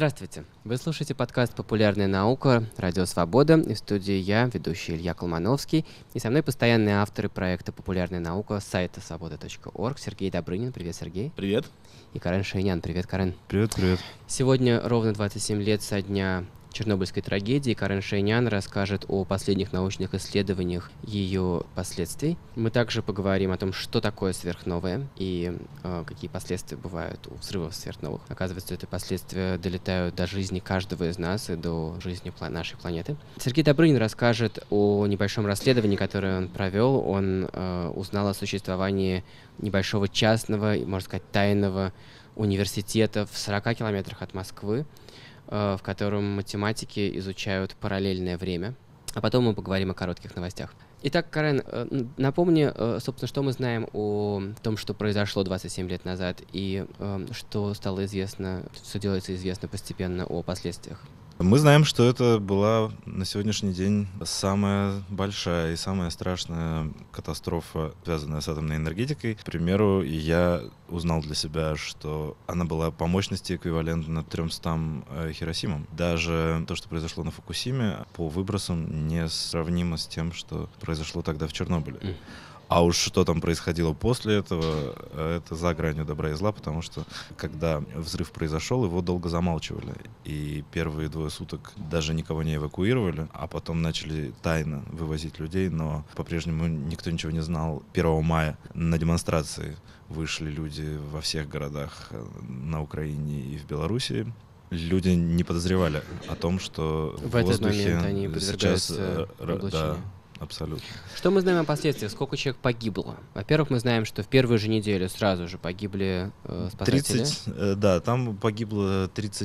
Здравствуйте! Вы слушаете подкаст «Популярная наука», радио «Свобода», и в студии я, ведущий Илья Колмановский, и со мной постоянные авторы проекта «Популярная наука» с сайта свобода.орг Сергей Добрынин. Привет, Сергей. Привет. И Карен Шейнян. Привет, Карен. Привет, привет. Сегодня ровно 27 лет со дня Чернобыльской трагедии. Карен Шейнян расскажет о последних научных исследованиях ее последствий. Мы также поговорим о том, что такое сверхновая и какие последствия бывают у взрывов сверхновых. Оказывается, эти последствия долетают до жизни каждого из нас и до жизни нашей планеты. Сергей Добрынин расскажет о небольшом расследовании, которое он провел. Он узнал о существовании небольшого частного, можно сказать, тайного университета в 40 километрах от Москвы, в котором математики изучают параллельное время. А потом мы поговорим о коротких новостях. Итак, Карен, напомни, собственно, что мы знаем о том, что произошло 27 лет назад, и что стало известно, что делается известно постепенно о последствиях. Мы знаем, что это была на сегодняшний день самая большая и самая страшная катастрофа, связанная с атомной энергетикой. К примеру, я узнал для себя, что она была по мощности эквивалентна 300 Хиросимам. Даже то, что произошло на Фукусиме, по выбросам не сравнимо с тем, что произошло тогда в Чернобыле. А уж что там происходило после этого, это за гранью добра и зла, потому что, когда взрыв произошел, его долго замалчивали. И первые 2 суток даже никого не эвакуировали, а потом начали тайно вывозить людей, но по-прежнему никто ничего не знал. 1 мая на демонстрации вышли люди во всех городах на Украине и в Белоруссии. Люди не подозревали о том, что в этот воздухе момент они сейчас... облучению. Абсолютно. Что мы знаем о последствиях? Сколько человек погибло? Во-первых, мы знаем, что в первую же неделю сразу же погибли спасатели. Там погибло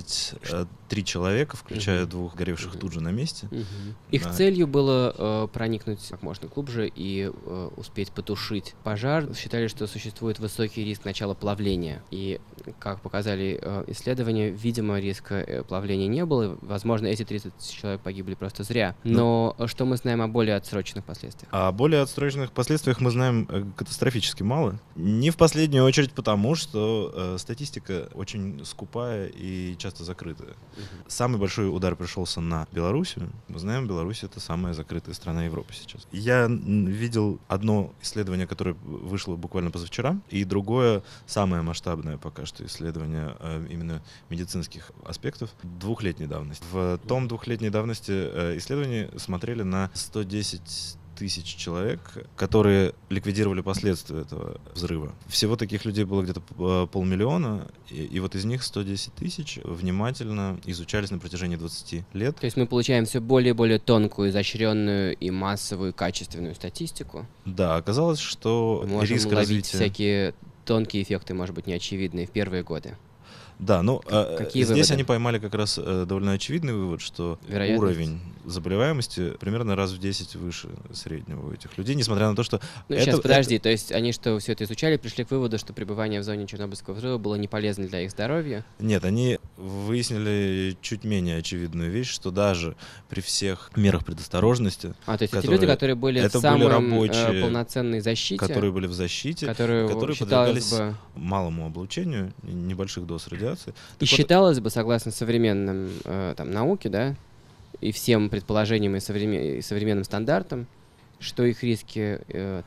33 человека, включая 2 горевших тут же на месте. Их целью было проникнуть как можно глубже и успеть потушить пожар. Считали, что существует высокий риск начала плавления. И, как показали исследования, видимо, риска плавления не было. Возможно, эти 30 человек погибли просто зря. Но что мы знаем о более отсроченных последствиях? О более отсроченных последствиях мы знаем катастрофически мало. Не в последнюю очередь потому, что статистика очень скупая и часто закрытая. Самый большой удар пришелся на Белоруссию. Мы знаем, Беларусь — это самая закрытая страна Европы сейчас. Я видел одно исследование, которое вышло буквально позавчера, и другое, самое масштабное пока что исследование именно медицинских аспектов, 2-летней давности. В том 2-летней давности исследования смотрели на 110 тысяч человек, которые ликвидировали последствия этого взрыва. Всего таких людей было где-то 500 000, и вот из них 110 тысяч внимательно изучались на протяжении 20 лет. То есть мы получаем все более и более тонкую, изощренную и массовую, качественную статистику. Да, оказалось, что можем риск ловить развития... всякие тонкие эффекты, может быть, неочевидные в первые годы. Да, но здесь выводы? они поймали как раз довольно очевидный вывод, что уровень заболеваемости примерно раз в 10 выше среднего у этих людей, несмотря на то, что... Сейчас, подожди, то есть они что, все это изучали, пришли к выводу, что пребывание в зоне Чернобыльского взрыва было не полезно для их здоровья? Нет, они выяснили чуть менее очевидную вещь, что даже при всех мерах предосторожности... То есть эти люди, которые были в самой рабочие, полноценной защите... Которые были в защите, которые подвергались малому облучению, небольших доз радиации. И считалось бы, согласно современным науке, да, и всем предположениям и современным стандартам, что их риски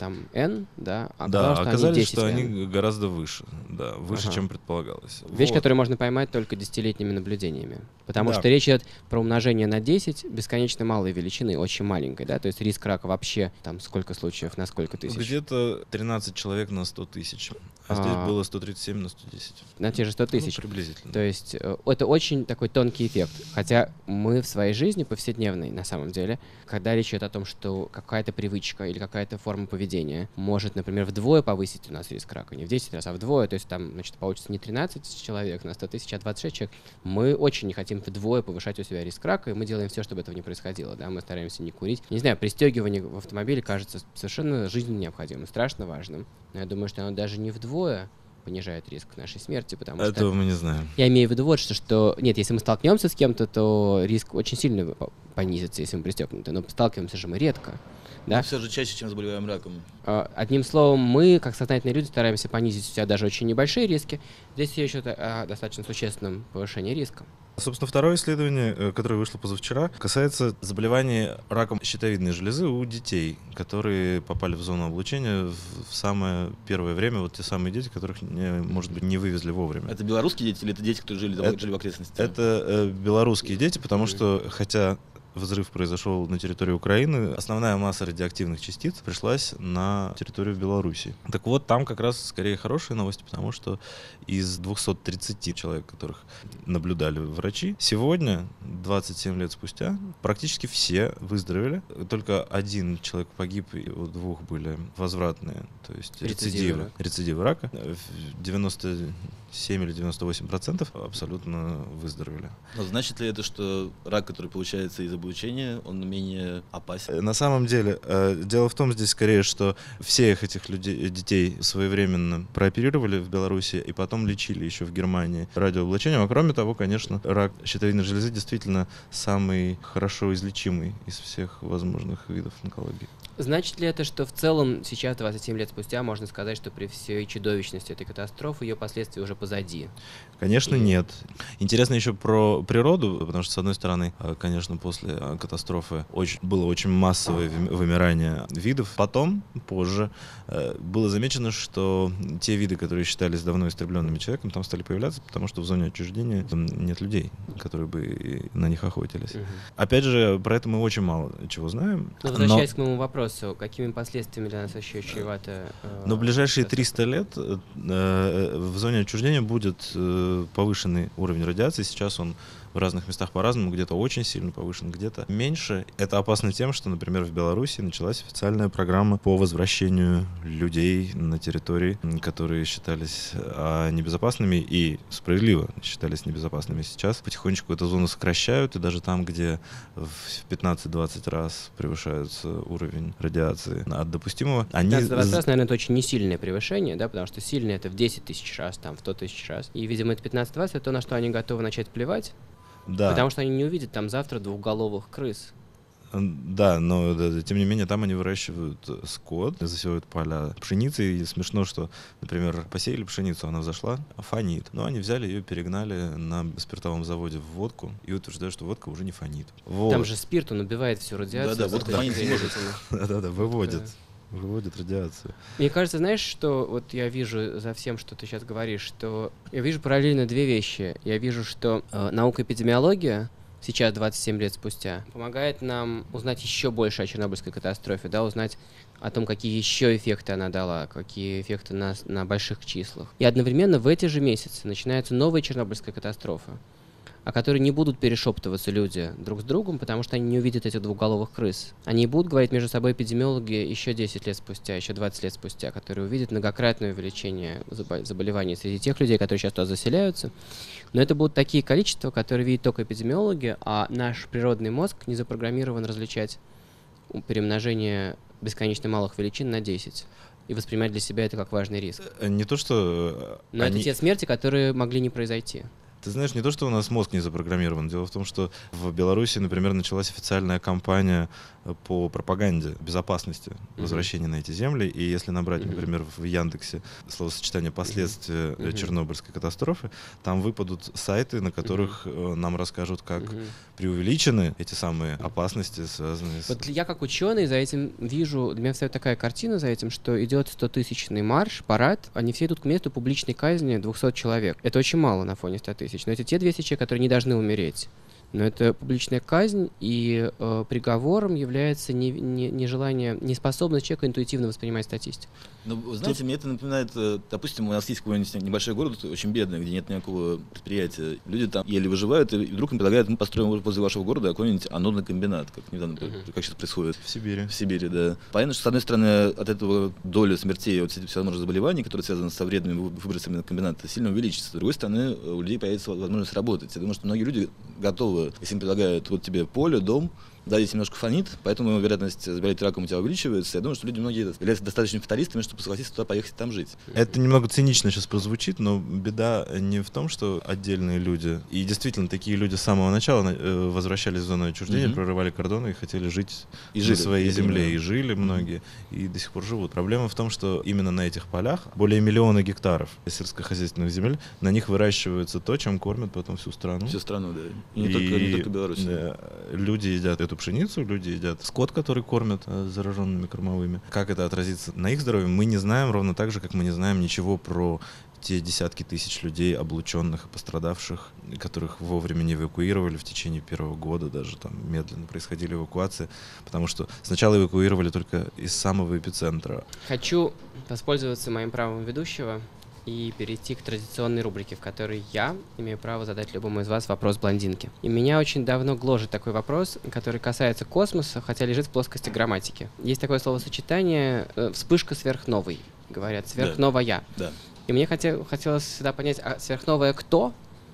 N, да, оказалось, что они они гораздо выше, выше, чем предполагалось. Вещь, которую можно поймать только десятилетними наблюдениями. Потому что речь идет про умножение на 10 бесконечно малой величины, очень маленькой, да, то есть риск рака вообще, сколько случаев на сколько тысяч? Где-то 13 человек на 100 тысяч, а здесь было 137 на 110. На те же 100 тысяч. Приблизительно. То есть это очень такой тонкий эффект. Хотя мы в своей жизни повседневной, на самом деле, когда речь идет о том, что какая-то привычка или какая-то форма поведения может, например, вдвое повысить у нас риск рака, не в 10 раз, а вдвое, то есть там, получится не 13 человек на 100 тысяч, а 26 человек, мы очень не хотим вдвое повышать у себя риск рака, и мы делаем все, чтобы этого не происходило, да, мы стараемся не курить. Не знаю, пристегивание в автомобиле кажется совершенно жизненно необходимым, страшно важным, но я думаю, что оно даже не вдвое понижает риск нашей смерти, потому что... Этого мы не знаем. Я имею в виду вот что... Нет, если мы столкнемся с кем-то, то риск очень сильно понизится, если мы пристегнуты, но сталкиваемся же мы редко. Да? Но все же чаще, чем заболеваем раком. Одним словом, мы, как сознательные люди, стараемся понизить у себя даже очень небольшие риски. Здесь речь идет о достаточно существенном повышении риска. Собственно, второе исследование, которое вышло позавчера, касается заболеваний раком щитовидной железы у детей, которые попали в зону облучения в самое первое время. Вот те самые дети, которых, может быть, не вывезли вовремя. Это белорусские дети или это дети, которые жили в окрестностях? Это белорусские дети, потому что, хотя взрыв произошел на территории Украины, основная масса радиоактивных частиц пришлась на территорию Беларуси. Так вот, там как раз скорее хорошие новости, потому что из 230 человек, которых наблюдали врачи, сегодня, 27 лет спустя, практически все выздоровели. Только один человек погиб, и у двух были возвратные, то есть рецидивы рака. 97 или 98% абсолютно выздоровели. Но значит ли это, что рак, который получается из облучения, он менее опасен? На самом деле, дело в том здесь скорее, что всех этих детей своевременно прооперировали в Беларуси и потом лечили еще в Германии радиооблучением. А кроме того, конечно, рак щитовидной железы действительно самый хорошо излечимый из всех возможных видов онкологии. Значит ли это, что в целом сейчас, 27 лет спустя, можно сказать, что при всей чудовищности этой катастрофы ее последствия уже позади? Конечно, нет. Интересно еще про природу, потому что, с одной стороны, конечно, после катастрофы было очень массовое вымирание видов. Потом, позже, было замечено, что те виды, которые считались давно истребленными человеком, там стали появляться, потому что в зоне отчуждения нет людей, которые бы на них охотились. Опять же, про это мы очень мало чего знаем. Возвращаясь к моему вопросу, какими последствиями для нас еще чревато? Но в ближайшие 300 лет в зоне отчуждения будет повышенный уровень радиации. Сейчас он в разных местах по-разному, где-то очень сильно повышен, где-то меньше. Это опасно тем, что, например, в Беларуси началась официальная программа по возвращению людей на территории, которые считались небезопасными и справедливо считались небезопасными. Сейчас потихонечку эту зону сокращают, и даже там, где в 15-20 раз превышается уровень радиации от допустимого, они... 15-20 раз, наверное, это очень не сильное превышение, да, потому что сильное это в 10 тысяч раз, там, в 100 тысяч раз. И, видимо, это 15-20, это то, на что они готовы начать плевать. Да. Потому что они не увидят там завтра двухголовых крыс. Да, но тем не менее там они выращивают скот, засевают поля пшеницей. И смешно, что, например, посеяли пшеницу, она взошла, фонит. Но они взяли ее, перегнали на спиртовом заводе в водку и утверждают, что водка уже не фонит. Вот. Там же спирт, он убивает всю радиацию. Да, водка фонит не может. Да, выводит радиацию. Мне кажется, знаешь, что вот я вижу за всем, что ты сейчас говоришь, что я вижу параллельно две вещи. Я вижу, что наука эпидемиология сейчас, 27 лет спустя, помогает нам узнать еще больше о Чернобыльской катастрофе, да, узнать о том, какие еще эффекты она дала, какие эффекты на больших числах. И одновременно в эти же месяцы начинается новая Чернобыльская катастрофа, о которой не будут перешептываться люди друг с другом, потому что они не увидят этих двухголовых крыс. Они будут говорить между собой эпидемиологи еще 10 лет спустя, еще 20 лет спустя, которые увидят многократное увеличение заболеваний среди тех людей, которые сейчас туда заселяются. Но это будут такие количества, которые видят только эпидемиологи, а наш природный мозг не запрограммирован различать перемножение бесконечно малых величин на 10. И воспринимать для себя это как важный риск. Не то, что... Но это те смерти, которые могли не произойти. Ты знаешь, не то, что у нас мозг не запрограммирован. Дело в том, что в Беларуси, например, началась официальная кампания по пропаганде безопасности возвращения на эти земли. И если набрать, например, в Яндексе словосочетание «последствия Чернобыльской катастрофы», там выпадут сайты, на которых нам расскажут, как преувеличены эти самые опасности, связанные с... Вот я как ученый за этим вижу, для меня встает такая картина за этим, что идет 100-тысячный марш, парад, они все идут к месту публичной казни 200 человек. Это очень мало на фоне 100 тысяч, но это те 200 человек, которые не должны умереть. Но это публичная казнь, и приговором является нежелание, неспособность человека интуитивно воспринимать статистику. Ну, вы знаете, мне это напоминает, допустим, у нас есть какой-нибудь небольшой город, очень бедный, где нет никакого предприятия. Люди там еле выживают, и вдруг им предлагают, мы построим возле вашего города какой-нибудь анодный комбинат, как недавно, как сейчас происходит. В Сибири. В Сибири, да. Понятно, что, с одной стороны, от этого доля смертей, от всевозможных заболеваний, которые связаны со вредными выбросами на комбинат, сильно увеличится. С другой стороны, у людей появится возможность работать. Я думаю, что многие люди готовы, если им предлагают вот тебе поле, дом, Да, здесь немножко фонит, поэтому вероятность заболеть раком у тебя увеличивается. Я думаю, что люди многие являются достаточно фаталистами, чтобы согласиться туда поехать и там жить. Это немного цинично сейчас прозвучит, но беда не в том, что отдельные люди, и действительно такие люди с самого начала возвращались в зону отчуждения, прорывали кордоны и хотели жить на своей земле, и жили многие, и до сих пор живут. Проблема в том, что именно на этих полях более миллиона гектаров сельскохозяйственных земель, на них выращивается то, чем кормят потом всю страну. Всю страну, да. И не только Беларусь. Да, люди едят эту пшеницу, люди едят скот, который кормят зараженными кормовыми. Как это отразится на их здоровье, мы не знаем, ровно так же, как мы не знаем ничего про те десятки тысяч людей, облученных и пострадавших, которых вовремя не эвакуировали в течение первого года, даже там медленно происходили эвакуации, потому что сначала эвакуировали только из самого эпицентра. Хочу воспользоваться моим правом ведущего и перейти к традиционной рубрике, в которой я имею право задать любому из вас вопрос блондинки. И меня очень давно гложет такой вопрос, который касается космоса, хотя лежит в плоскости грамматики. Есть такое словосочетание «вспышка сверхновой». Говорят «сверхновая». Да. И мне хотелось всегда понять, а сверхновая кто?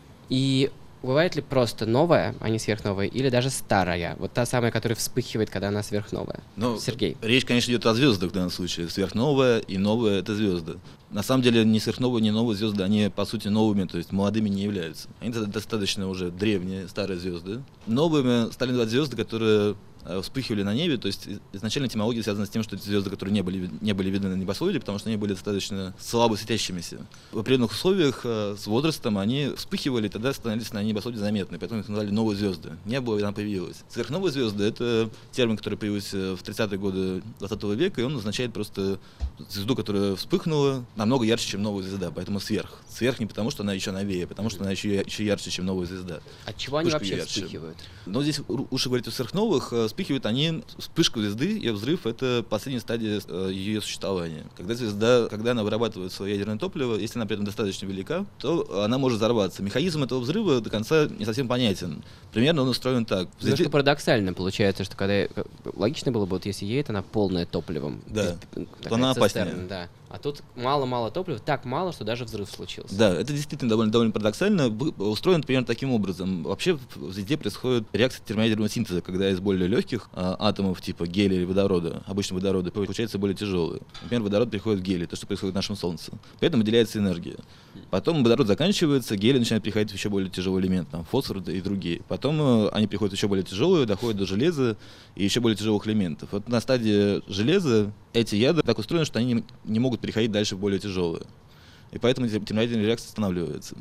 И бывает ли просто новая, а не сверхновая, или даже старая? Вот та самая, которая вспыхивает, когда она сверхновая. Сергей. Речь, конечно, идет о звездах в данном случае. Сверхновая и новая — это звезды. На самом деле ни сверхновые, ни новые звезды, они по сути новыми, то есть молодыми не являются. Они достаточно уже древние, старые звезды. Новыми стали называть звезды, которые вспыхивали на небе, то есть изначально этимология связана с тем, что эти звезды, которые не были видны на небосводе, потому что они были достаточно слабо светящимися. В определенных условиях с возрастом они вспыхивали, и тогда становились на небосводе заметны, поэтому их назвали новые звезды. Не было, и она появилась. Сверхновые звезды — это термин, который появился в 30-е годы 20 века, и он означает просто звезду, которая вспыхнула намного ярче, чем новая звезда, поэтому сверх. Сверх не потому, что она еще новее, а потому что она еще ярче, чем новая звезда. От чего они вообще вспыхивают? Но здесь лучше говорить о сверхновых. Вспыхивают они, вспышка звезды, ее взрыв — это последняя стадия ее существования. Когда она вырабатывает свое ядерное топливо, если она при этом достаточно велика, то она может взорваться. Механизм этого взрыва до конца не совсем понятен. Примерно он устроен так. Немножко парадоксально получается, что когда логично было бы, вот если едет она полная топливом, да, то она опаснее. Да. А тут мало-мало топлива, так мало, что даже взрыв случился. Да, это действительно довольно парадоксально. Устроен примерно таким образом. Вообще в звезде происходит реакция термоядерного синтеза, когда из более легких атомов типа гелия или водорода, обычно водорода, получается более тяжелые. Например, водород переходит в гелий, то, что происходит в нашем Солнце. При этом выделяется энергия. Потом водород заканчивается, гелий начинает переходить в еще более тяжелый элемент, там, фосфор и другие. Потом они переходят в еще более тяжелые, доходят до железа и еще более тяжелых элементов. Вот на стадии железа эти ядра так устроены, что они не могут переходить дальше в более тяжелые. И поэтому термоядерная реакция останавливается.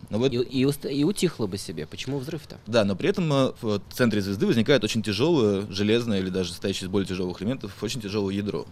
И утихло бы себе. Почему взрыв-то? Да, но при этом в центре звезды возникает очень тяжелое, железное или даже состоящее из более тяжелых элементов, очень тяжелое ядро.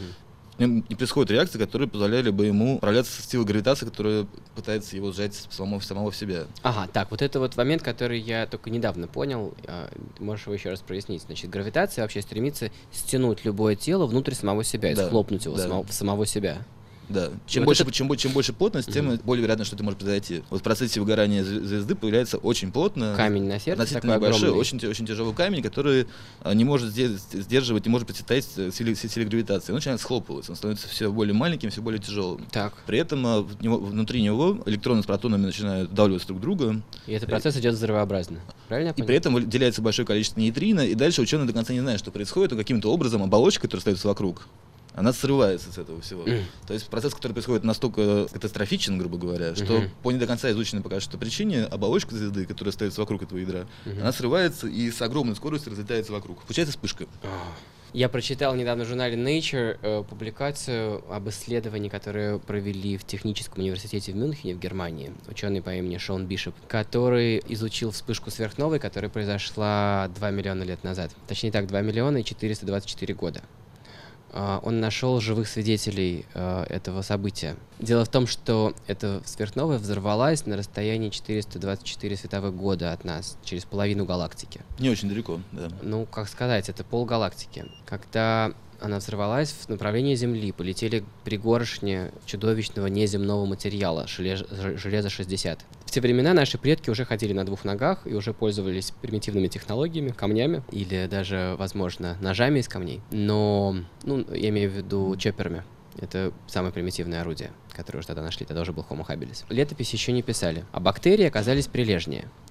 И происходит реакция, которая позволяли бы ему управляться с силой гравитации, которая пытается его сжать самого в себя. Ага, так, вот это вот момент, который я только недавно понял. Можешь его еще раз прояснить. Значит, гравитация вообще стремится стянуть любое тело внутрь самого себя, схлопнуть его в самого себя. Да. Чем больше плотность, тем более вероятно, что это может произойти. Вот в процессе выгорания звезды появляется очень плотно камень на сердце, относительно небольшой, очень тяжелый камень, который не может сдерживать, не может противостоять силе гравитации. Он начинает схлопываться, он становится все более маленьким, все более тяжелым. Так. При этом внутри него электроны с протонами начинают вдавливаться друг друга. И этот процесс идет взрывообразно. Правильно я понял? И при этом выделяется большое количество нейтрино, и дальше ученые до конца не знают, что происходит, но каким-то образом оболочка, которая остается вокруг, она срывается с этого всего. То есть процесс, который происходит настолько катастрофичен, грубо говоря, что по не до конца изученной пока что причине оболочка звезды, которая остается вокруг этого ядра, она срывается и с огромной скоростью разлетается вокруг. Получается вспышка. Я прочитал недавно в журнале Nature публикацию об исследовании, которое провели в Техническом университете в Мюнхене, в Германии, ученый по имени Шон Бишоп, который изучил вспышку сверхновой, которая произошла 2 миллиона лет назад. Точнее так, 2 миллиона и 424 года. Он нашел живых свидетелей этого события. Дело в том, что эта сверхновая взорвалась на расстоянии 424 световых года от нас, через половину галактики. Не очень далеко, да. Ну, как сказать, это полгалактики. Когда она взорвалась, в направлении Земли полетели пригоршни чудовищного неземного материала, железо-60. В те времена наши предки уже ходили на 2 ногах и уже пользовались примитивными технологиями, камнями или даже, возможно, ножами из камней. Но, я имею в виду чопперами. Это самое примитивное орудие, которое уже тогда нашли. Тогда уже был Homo habilis. Летописи еще не писали. А бактерии оказались прилежнее.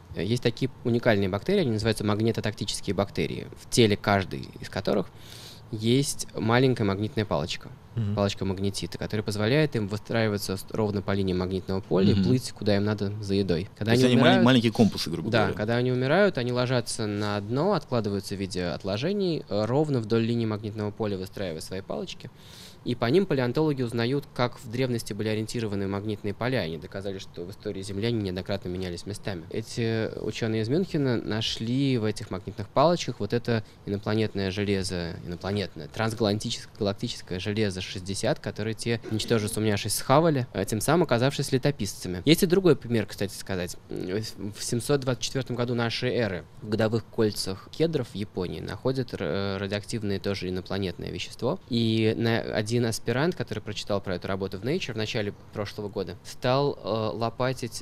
Есть такие уникальные бактерии, они называются магнитотактические бактерии, в теле каждой из которых есть маленькая магнитная палочка, палочка магнетита, которая позволяет им выстраиваться ровно по линии магнитного поля и плыть, куда им надо за едой. Когда они умирают, маленькие компасы, грубо говоря. Да, когда они умирают, они ложатся на дно, откладываются в виде отложений, ровно вдоль линии магнитного поля выстраивая свои палочки. И по ним палеонтологи узнают, как в древности были ориентированы магнитные поля. Они доказали, что в истории Земли они неоднократно менялись местами. Эти ученые из Мюнхена нашли в этих магнитных палочках вот это инопланетное железо, трансгалактическое железо 60, которое те, ничтоже сумняшись, схавали, тем самым оказавшись летописцами. Есть и другой пример, кстати сказать. В 724 году нашей эры в годовых кольцах кедров в Японии находят радиоактивное тоже инопланетное вещество. И один аспирант, который прочитал про эту работу в Nature в начале прошлого года, стал лопатить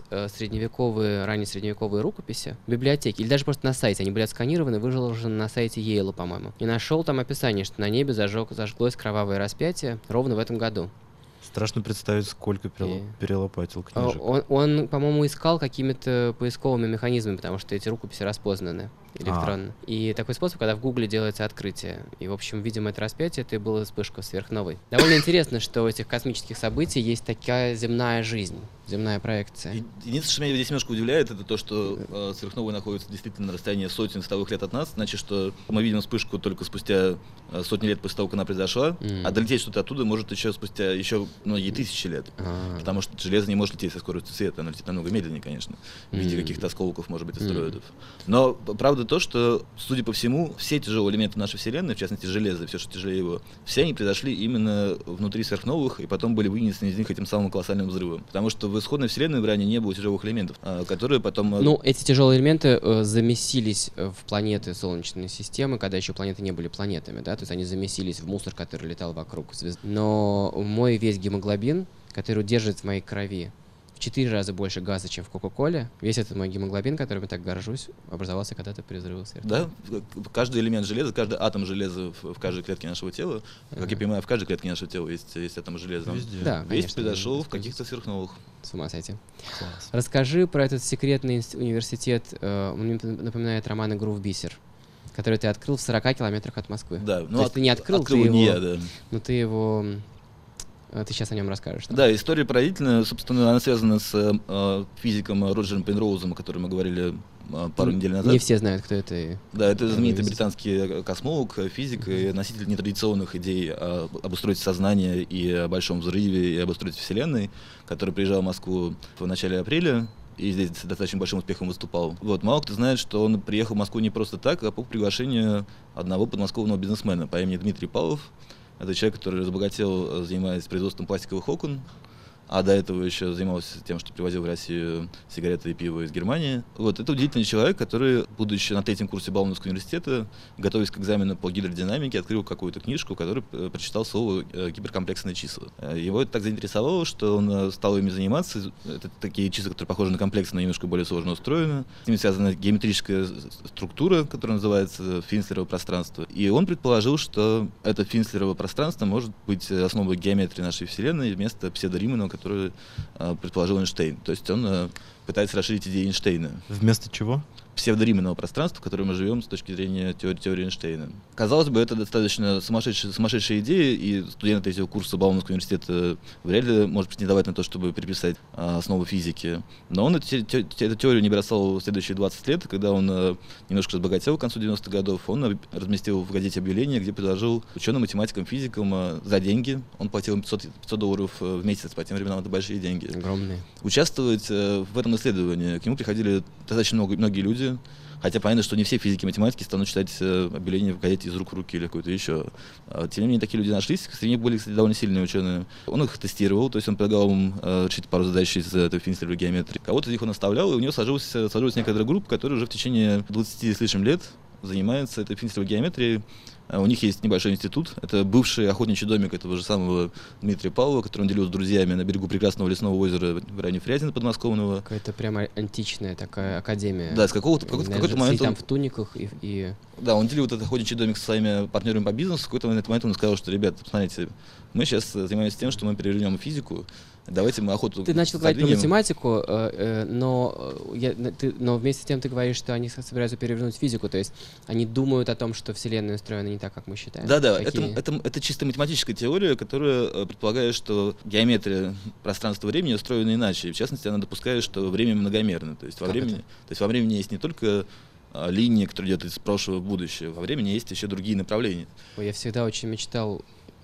ранее средневековые рукописи в библиотеке, или даже просто на сайте. Они были отсканированы, выложены на сайте Йейла, по-моему. И нашел там описание, что на небе зажглось кровавое распятие ровно в этом году. Страшно представить, сколько перелопатил книжек. Он, по-моему, искал какими-то поисковыми механизмами, потому что эти рукописи распознаны электронно. И такой способ, когда в Гугле делается открытие. И, в общем, видимо, это распятие, это и была вспышка сверхновой. Довольно интересно, что у этих космических событий есть такая земная жизнь, земная проекция. Единственное, что меня здесь немножко удивляет, это то, что сверхновая находится действительно на расстоянии сотен световых лет от нас. Значит, что мы видим вспышку только спустя сотни лет после того, как она произошла, а долететь что-то оттуда может спустя многие тысячи лет. Потому что железо не может лететь со скоростью света, оно летит намного медленнее, конечно, в виде каких-то осколков, может быть, астероидов. Но правда то, что, судя по всему, все тяжелые элементы нашей Вселенной, в частности железо, все, что тяжелее его, все они произошли именно внутри сверхновых и потом были вынесены из них этим самым колоссальным взрывом. Потому что в исходной Вселенной ранее не было тяжелых элементов, которые потом... эти тяжелые элементы замесились в планеты Солнечной системы, когда еще планеты не были планетами, да, то есть они замесились в мусор, который летал вокруг звезд. Но мой весь гемоглобин, который удерживает в моей крови в 4 раза больше газа, чем в Кока-Коле, весь этот мой гемоглобин, которым я так горжусь, образовался когда-то при взрыве сверхновой. Да, каждый элемент железа, каждый атом железа в каждой клетке нашего тела, как я понимаю, в каждой клетке нашего тела есть атом железа. Везде. Да, весь конечно, произошел в каких-то сверхновых. С ума сойти. Класс. Расскажи про этот секретный университет, он мне напоминает роман «Игру в бисер», который ты открыл в 40 километрах от Москвы. Да, То есть ты не открыл его его, не я, да. но ты его... Ты сейчас о нем расскажешь. Да, история поразительная. Собственно, она связана с физиком Роджером Пенроузом, о котором мы говорили пару недель назад. Не все знают, кто это. Да, это знаменитый британский космолог, физик и носитель нетрадиционных идей об устройстве сознания и о большом взрыве, и об устройстве Вселенной, который приезжал в Москву в начале апреля. И здесь с достаточно большим успехом выступал. Мало кто знает, что он приехал в Москву не просто так, а по приглашению одного подмосковного бизнесмена по имени Дмитрий Павлов. Это человек, который разбогател, занимаясь производством пластиковых окон, а до этого еще занимался тем, что привозил в Россию сигареты и пиво из Германии. Это удивительный человек, который, будучи на 3-м курсе Бауманского университета, готовясь к экзамену по гидродинамике, открыл какую-то книжку, в которой прочитал слово «гиперкомплексные числа». Его это так заинтересовало, что он стал ими заниматься. Это такие числа, которые похожи на комплексные, но немножко более сложно устроены. С ними связана геометрическая структура, которая называется Финслерово пространство. И он предположил, что это Финслерово пространство может быть основой геометрии нашей Вселенной вместо псевдо-Риманова, который предположил Эйнштейн. То есть он пытается расширить идеи Эйнштейна. Вместо чего? Псевдориманного пространства, в котором мы живем с точки зрения теории Эйнштейна. Казалось бы, это достаточно сумасшедшая идея, и студент 3-го курса Бауманского университета вряд ли может претендовать на то, чтобы переписать основы физики. Но он эту теорию не бросал в следующие 20 лет, когда он немножко разбогател к концу 90-х годов. Он разместил в газете объявление, где предложил ученым, математикам, физикам за деньги, он платил им $500 в месяц, по тем временам это большие деньги. Огромные. Участвовать в этом исследовании. К нему приходили достаточно многие люди. Хотя понятно, что не все физики и математики станут читать объявления в газете из рук в руки или какое-то еще. Тем не менее, такие люди нашлись. Среди них были, кстати, довольно сильные ученые. Он их тестировал, то есть он предлагал им решить пару задач из этой Финслеровой геометрии. Кого-то из них он оставлял, и у него сложилась некоторая группа, которая уже в течение 20 с лишним лет занимается этой Финслеровой геометрией. У них есть небольшой институт. Это бывший охотничий домик этого же самого Дмитрия Павлова, который он делил с друзьями на берегу прекрасного лесного озера в районе Фрязино подмосковного. Какая-то прямо античная такая академия. Да, с какой-то момент там в туниках и... Да, он делил этот охотничий домик со своими партнерами по бизнесу. В какой-то момент он сказал, что, ребят, смотрите, мы сейчас занимаемся тем, что мы перевернем физику, давайте мы охоту Ты начал говорить про задвинем. математику, но вместе с тем ты говоришь, что они собираются перевернуть физику, то есть они думают о том, что Вселенная устроена не так, как мы считаем. Да-да, Какие? это чисто математическая теория, которая предполагает, что геометрия пространства-времени устроена иначе. И в частности, она допускает, что время многомерно. То есть во времени есть не только линия, которая идет из прошлого в будущее, во времени есть еще другие направления. Ой, я всегда очень мечтал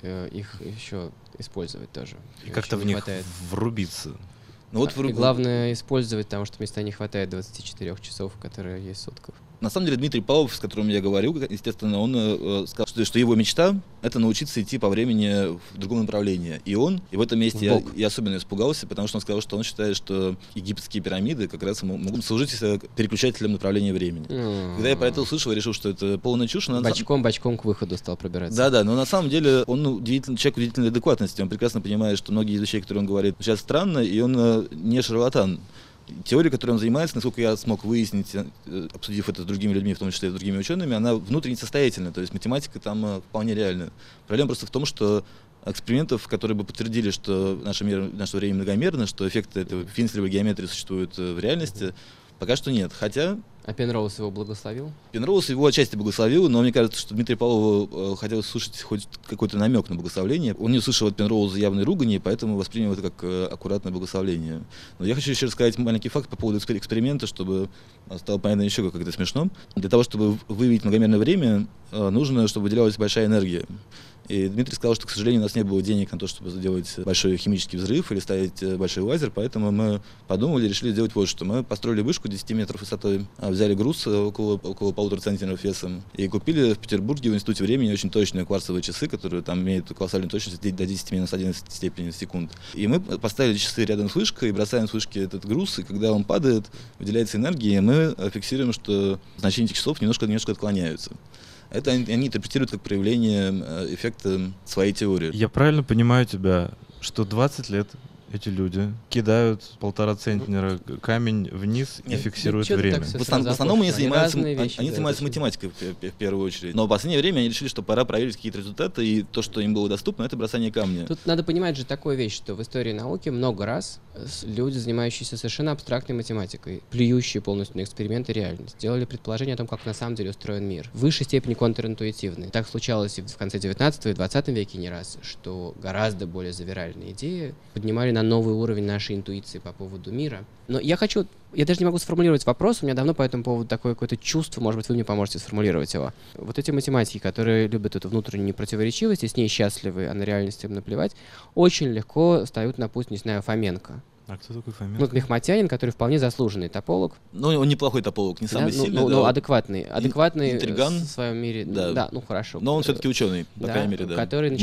их еще использовать тоже. И как-то в них врубиться. Ну, вот И главное использовать, потому что места не хватает 24 часов, которые есть в сутках. На самом деле Дмитрий Павлов, с которым я говорю, естественно, он сказал, что его мечта — это научиться идти по времени в другом направлении. И в этом месте я особенно испугался, потому что он сказал, что он считает, что египетские пирамиды как раз могут служить переключателем направления времени. Когда я про это услышал, я решил, что это полная чушь. Бочком к выходу стал пробираться. Да, но на самом деле он человек удивительной адекватности. Он прекрасно понимает, что многие из вещей, которые он говорит, сейчас странно, и он не шарлатан. Теория, которой он занимается, насколько я смог выяснить, обсудив это с другими людьми, в том числе и с другими учеными, она внутренне состоятельна, то есть математика там вполне реальна. Проблема просто в том, что экспериментов, которые бы подтвердили, что наше время многомерно, что эффекты этой финслевой геометрии существуют в реальности, пока что нет. Хотя... А Пенроуз его благословил? Пенроуз его отчасти благословил, но мне кажется, что Дмитрию Павлову хотелось услышать хоть какой-то намек на благословление. Он не услышал от Пенроуза явной ругани, поэтому воспринял это как аккуратное благословление. Но я хочу еще рассказать маленький факт по поводу эксперимента, чтобы стало понятно еще, как это смешно. Для того, чтобы выявить многомерное время, нужно, чтобы выделялась большая энергия. И Дмитрий сказал, что, к сожалению, у нас не было денег на то, чтобы сделать большой химический взрыв или ставить большой лазер, поэтому мы подумали и решили сделать вот что. Мы построили вышку 10 метров высотой, взяли груз около 1,5 центнеров весом и купили в Петербурге в Институте времени очень точные кварцевые часы, которые там имеют колоссальную точность до 10 минус 11 степени в секунд. И мы поставили часы рядом с вышкой и бросаем с вышки этот груз, и когда он падает, выделяется энергия, и мы фиксируем, что значения этих часов немножко отклоняются. Это они интерпретируют как проявление эффекта своей теории. Я правильно понимаю тебя, что 20 лет эти люди кидают 1,5 центнера камень вниз и фиксируют время? В основном они занимаются математикой в первую очередь. Но в последнее время они решили, что пора проверить какие-то результаты, и то, что им было доступно, это бросание камня. Тут надо понимать же такую вещь, что в истории науки много раз люди, занимающиеся совершенно абстрактной математикой, плюющие полностью на эксперименты реальность, делали предположение о том, как на самом деле устроен мир. В высшей степени контринтуитивные. Так случалось и в конце 19 и 20 веке не раз, что гораздо более завиральные идеи поднимали на новый уровень нашей интуиции по поводу мира. Но я даже не могу сформулировать вопрос, у меня давно по этому поводу такое какое-то чувство, может быть, вы мне поможете сформулировать его. Вот эти математики, которые любят эту внутреннюю непротиворечивость и с ней счастливы, а на реальность им наплевать, очень легко встают на путь, не знаю, Фоменко. А кто такой Фоменко? Ну, мехматянин, который вполне заслуженный тополог. Ну, он неплохой тополог, не самый сильный. Ну, адекватный интриган. В своем мире. Да, ну хорошо. Но он все-таки ученый, по крайней мере, да. Который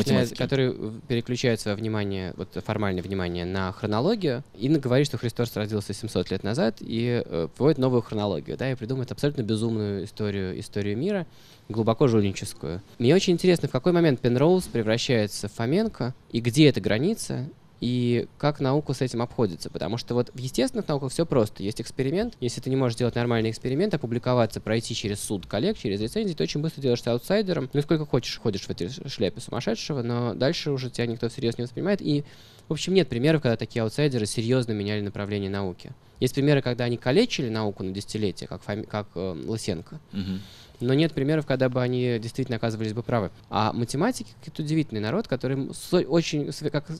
переключает свое внимание, вот формальное внимание на хронологию и говорит, что Христос родился 700 лет назад и вводит новую хронологию, да, и придумывает абсолютно безумную историю мира, глубоко жульническую. Мне очень интересно, в какой момент Пенроуз превращается в Фоменко и где эта граница, и как наука с этим обходится. Потому что вот в естественных науках все просто. Есть эксперимент. Если ты не можешь делать нормальный эксперимент, опубликоваться, пройти через суд коллег, через рецензии, ты очень быстро делаешься аутсайдером. Ну и сколько хочешь, ходишь в этой шляпе сумасшедшего, но дальше уже тебя никто всерьез не воспринимает. И, в общем, нет примеров, когда такие аутсайдеры серьезно меняли направление науки. Есть примеры, когда они калечили науку на десятилетия, как Лысенко. Но нет примеров, когда бы они действительно оказывались бы правы. А математики — какой-то удивительный народ, который очень,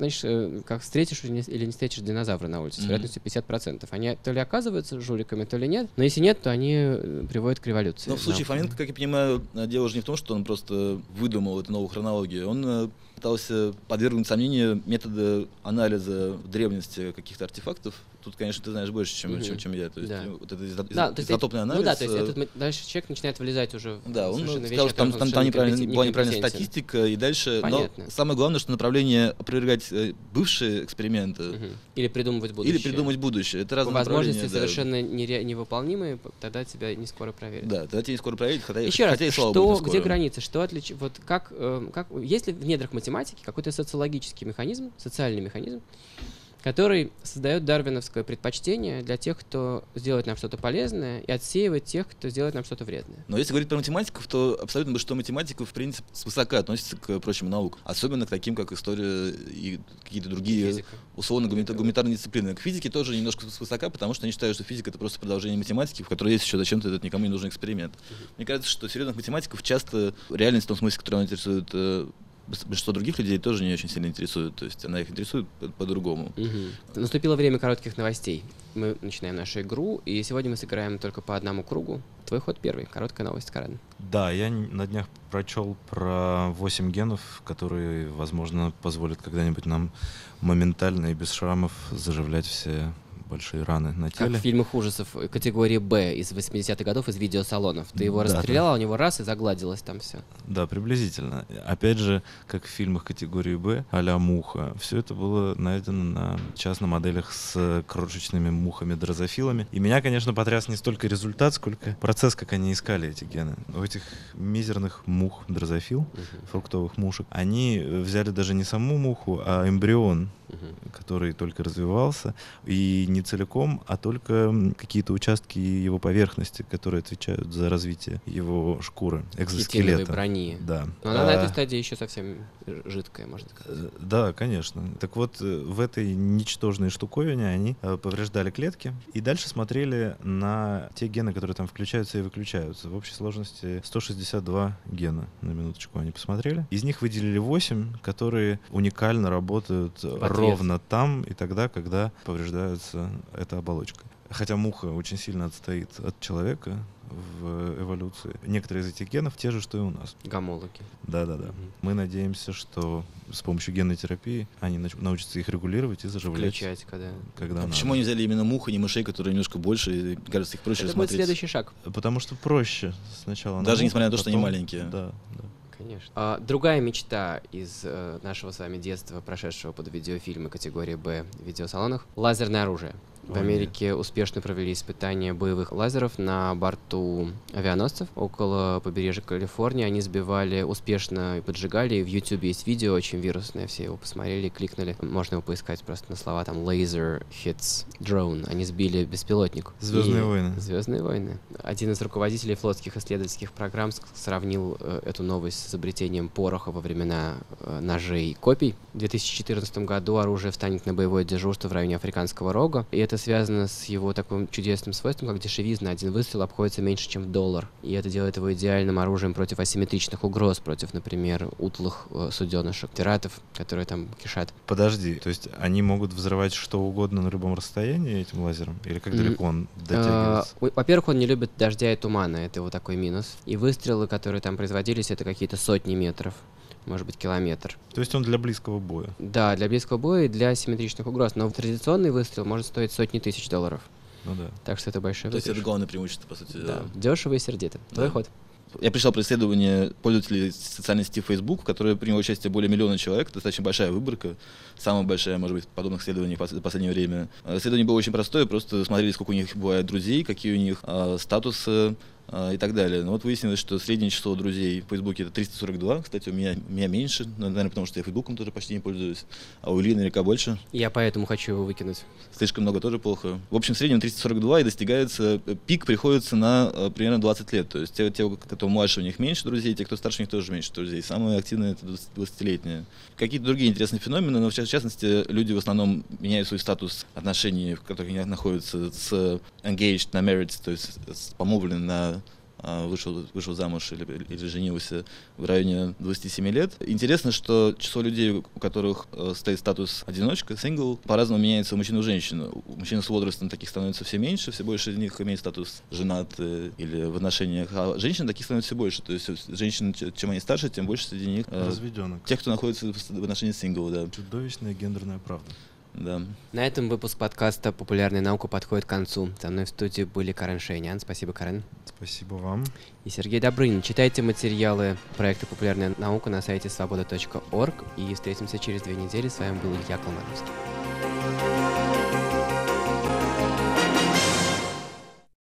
как встретишь или не встретишь динозавра на улице, с вероятностью 50%. Они то ли оказываются жуликами, то ли нет. Но если нет, то они приводят к революции. Но в случае Фоменко, как я понимаю, дело же не в том, что он просто выдумал эту новую хронологию. Он пытался подвергнуть сомнению методы анализа в древности каких-то артефактов. Тут, конечно, ты знаешь больше, чем я. То есть, вот это изотопный анализ. Ну да, то есть дальше человек начинает вылезать уже. Да, он сказал, что там была неправильная статистика, и дальше. Понятно. Но самое главное, что направление опровергать бывшие эксперименты. Или придумывать будущее. Это разные возможности совершенно невыполнимые, тогда тебя не скоро проверят. Да, тогда тебя не скоро проверят, Еще раз, где границы, что отличает? Вот как есть ли в недрах математики какой-то социологический механизм, социальный механизм, который создает дарвиновское предпочтение для тех, кто сделает нам что-то полезное, и отсеивает тех, кто сделает нам что-то вредное. Но если говорить про математиков, то абсолютно большинство математиков, в принципе, свысока относятся к прочим наукам. Особенно к таким, как история и какие-то другие, условно, гуманитарные дисциплины. К физике тоже немножко свысока, потому что они считают, что физика — это просто продолжение математики, в которой есть еще зачем-то этот никому не нужный эксперимент. Мне кажется, что серьезных математиков часто реальность в том смысле, который интересует большинство других людей, тоже не очень сильно интересует. То есть она их интересует по-другому. Наступило время коротких новостей. Мы начинаем нашу игру, и сегодня мы сыграем только по одному кругу. Твой ход первый. Короткая новость, Карен. Да, я на днях прочел про 8 генов, которые, возможно, позволят когда-нибудь нам моментально и без шрамов заживлять все большие раны на теле. Как в фильмах ужасов категории «Б» из 80-х годов из видеосалонов. Ты его расстрелял, а у него раз и загладилось там все. Да, приблизительно. Опять же, как в фильмах категории «Б», а-ля «Муха», все это было найдено на частных моделях с крошечными мухами-дрозофилами. И меня, конечно, потряс не столько результат, сколько процесс, как они искали эти гены. У этих мизерных мух-дрозофил, фруктовых мушек, они взяли даже не саму муху, а эмбрион, который только развивался, и не целиком, а только какие-то участки его поверхности, которые отвечают за развитие его шкуры, экзоскелета. Хитиновой брони. Да. Но она на этой стадии еще совсем жидкая, можно сказать. Да, конечно. Так вот, в этой ничтожной штуковине они повреждали клетки и дальше смотрели на те гены, которые там включаются и выключаются. В общей сложности 162 гена, на минуточку, они посмотрели. Из них выделили 8, которые уникально работают ровно там и тогда, когда повреждается эта оболочка. Хотя муха очень сильно отстоит от человека в эволюции. Некоторые из этих генов те же, что и у нас. Гомологи. Да-да-да. Мы надеемся, что с помощью генной терапии они научатся их регулировать и заживлять. Включать, когда надо. Почему они взяли именно мух, а не мышей, которые немножко больше, и, кажется, их проще Это рассмотреть? будет следующий шаг. Потому что проще сначала. Даже несмотря на то, что они маленькие. Да. Конечно. Другая мечта из нашего с вами детства, прошедшего под видеофильмы категории «Б» в видеосалонах — лазерное оружие. В Америке успешно провели испытания боевых лазеров на борту авианосцев около побережья Калифорнии. Они сбивали успешно и поджигали. В YouTube есть видео очень вирусное, все его посмотрели, кликнули. Можно его поискать просто на слова там «Laser hits drone». Они сбили беспилотник. «Звездные войны». «Звездные войны». Один из руководителей флотских исследовательских программ сравнил эту новость с изобретением пороха во времена ножей и копий. В 2014 году оружие встанет на боевое дежурство в районе Африканского рога. И это связано с его таким чудесным свойством, как дешевизна. Один выстрел обходится меньше, чем $1. И это делает его идеальным оружием против асимметричных угроз, против, например, утлых суденышек, пиратов, которые там кишат. Подожди, то есть они могут взрывать что угодно на любом расстоянии этим лазером? Или как далеко он дотягивается? Во-первых, он не любит дождя и тумана, это его такой минус. И выстрелы, которые там производились, это какие-то сотни метров. Может быть, километр. То есть он для близкого боя? Да, для близкого боя и для асимметричных угроз. Но традиционный выстрел может стоить сотни тысяч $. Ну да. Так что это большое. То есть это главное преимущество, по сути. Да. Дешево и сердито. Твой ход. Я пришел про исследование пользователей социальной сети Facebook, в которой приняло участие более 1 миллиона человек. Достаточно большая выборка. Самая большая, может быть, подобных исследований в последнее время. Исследование было очень простое. Просто смотрели, сколько у них бывает друзей, какие у них статусы и так далее. Но вот выяснилось, что среднее число друзей в Фейсбуке — это 342. Кстати, у меня меньше, наверное, потому что я Фейсбуком тоже почти не пользуюсь. А у Ильи наверняка больше. Я поэтому хочу его выкинуть. Слишком много тоже плохо. В общем, в среднем 342, и достигается, пик приходится на примерно 20 лет. То есть те, кто младше, у них меньше друзей, те, кто старше, у них тоже меньше друзей. Самые активные — это 20-летние. Какие-то другие интересные феномены, но в частности, люди в основном меняют свой статус отношений, в которых они находятся, с engaged на marriage, то есть помолвлены на вышел замуж или женился в районе 27 лет. Интересно, что число людей, у которых стоит статус одиночка, сингл, по-разному меняется у мужчин и у женщин. У мужчин с возрастом таких становится все меньше, все больше из них имеет статус женат или в отношениях, а женщин таких становится все больше. То есть женщин, чем они старше, тем больше среди них разведенных. Тех, кто находится в отношении сингл, да. Чудовищная гендерная правда. Да. На этом выпуск подкаста «Популярная наука» подходит к концу. Со мной в студии были Карен Шейнян. Спасибо, Карен. Спасибо вам. И Сергей Добрынин. Читайте материалы проекта «Популярная наука» на сайте svoboda.org. И встретимся через 2 недели. С вами был Илья Колмановский.